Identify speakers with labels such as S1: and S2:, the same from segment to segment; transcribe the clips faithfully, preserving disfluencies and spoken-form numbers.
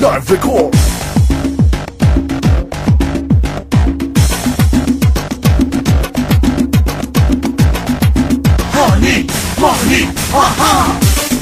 S1: Live Record. Honey, honey, aha.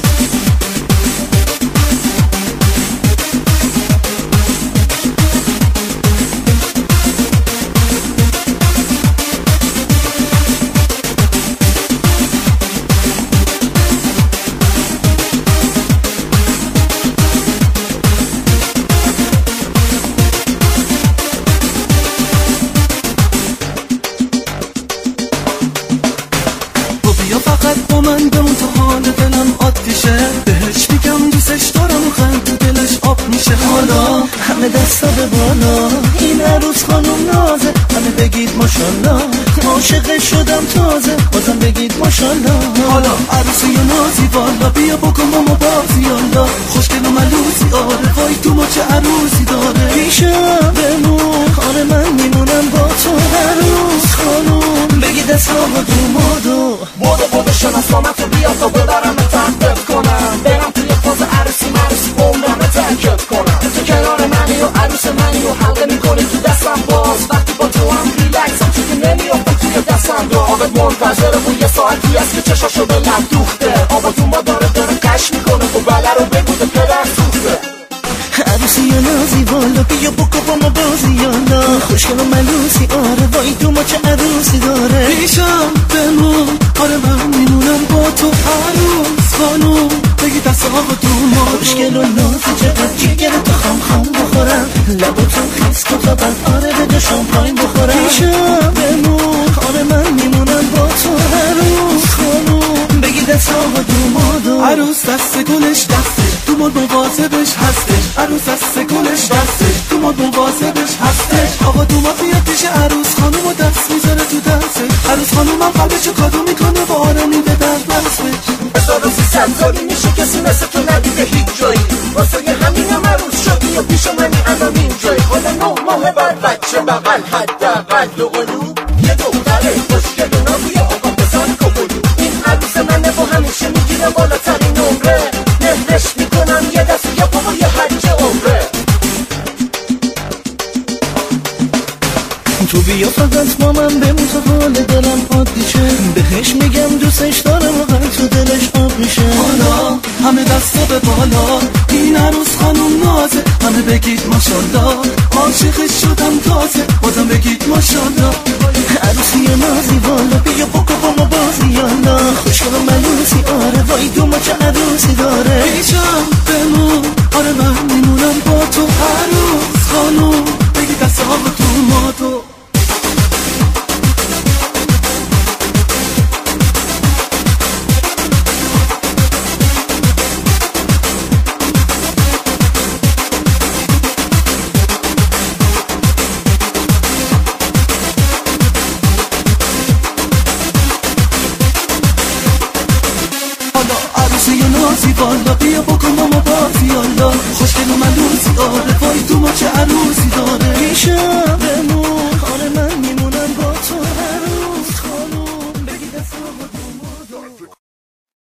S2: فقط با من بمون تا حال دلم آتیشه، بهش میگم دوستش دارم و خند تو دلش آب میشه. حالا همه دستا به بالا، این عروس خانوم نازه، همه بگید ماشالله. عاشقش شدم تازه، بازم بگید ماشالله. حالا عروسی و نازی والا، بیا بکن با ما بازی یالا. خوشگل و ملوسی آره، وای تو ما چه عروسی داره. پیشم بمون، آره من میمونم با تو عروس خانوم. بگید دستا با تو مادو
S3: بودو بودو شناسامتو بیا تا ببرم تحقیق کنم، برم توی فاز عروسی مروسی عمرم ترکت کنم. تو کنار منی و عروس منی و حلقه میکنی تو دستم باز. وقتی با تو هم ریلکسم چیزی نمیافتم توی دستم دو. آبت منتظره و یه ساعتی هست که چشاشو به لب دوخته. آباتون ما داره داره قش میکنه و بله رو بگو به پدر سوخته.
S2: عروسی یا نازی والا، بیا بکو با ما بازی یالا. خوشگل و ملوسی آره، وای تو ما چه عروسی داره. پیشم بمون، آره من میمونم با تو عروس خانوم. بگی دست آقا تو ما خوشگل و نازی چقدر جگر تو خام خام بخورم. لباتون خیس تو خبر آره بده شامپاین بخورم. پیشم بمون، آره من میمونم با تو عروس خانوم. بگی دست آقا تو ما عروس دست گلش دستش تو ما مواظبش هستش. عروس دست گلش دستش تو ما مواظبش هستش. آقا تو ما بیاد پیش عروس خانوم و دست میذاره تو دستش. عروس خانوم هم قلبشو کادو میکنه و آره میده در دستش.
S3: هزار و سیصد سالی میشه کسی مثل تو ندیده هیچ جایی. واسه همینم عروس شدی و پیش منی الان اینجایی. حالا نه ماه بعد بچه بغل حداقل دو قلو یه دختره خوشگل و نازی آقا بزن کپلو. این عروس منه و همیشه میگیره بالاترین نمره. نهرش میکنم یه دست یه بابا یه حج عمره.
S2: تو بیا فقط با من بمون تا حال دلم عادی شه. بهش میگم دوستش دارم و قلب تو دلش آب میشه. حالا همه دستا به بالا، این عروس خانوم نازه، همه بگید ماشالله. عاشقش شدم تازه، بازم بگید ماشالله. عروسی نازی والا، بیا بکو با ما بازی یالا. خوشگل و ملوسی آره، وای تو ما چه عروسی داره. پیشم بمون، آره من میمونم با تو عروس خانوم. بگی دست آقا تو ما تو عروسی و نازی والا، بیا بکن با ما بازی یالا. خوشگل و ملوسی آره، وای تو ما چه عروسی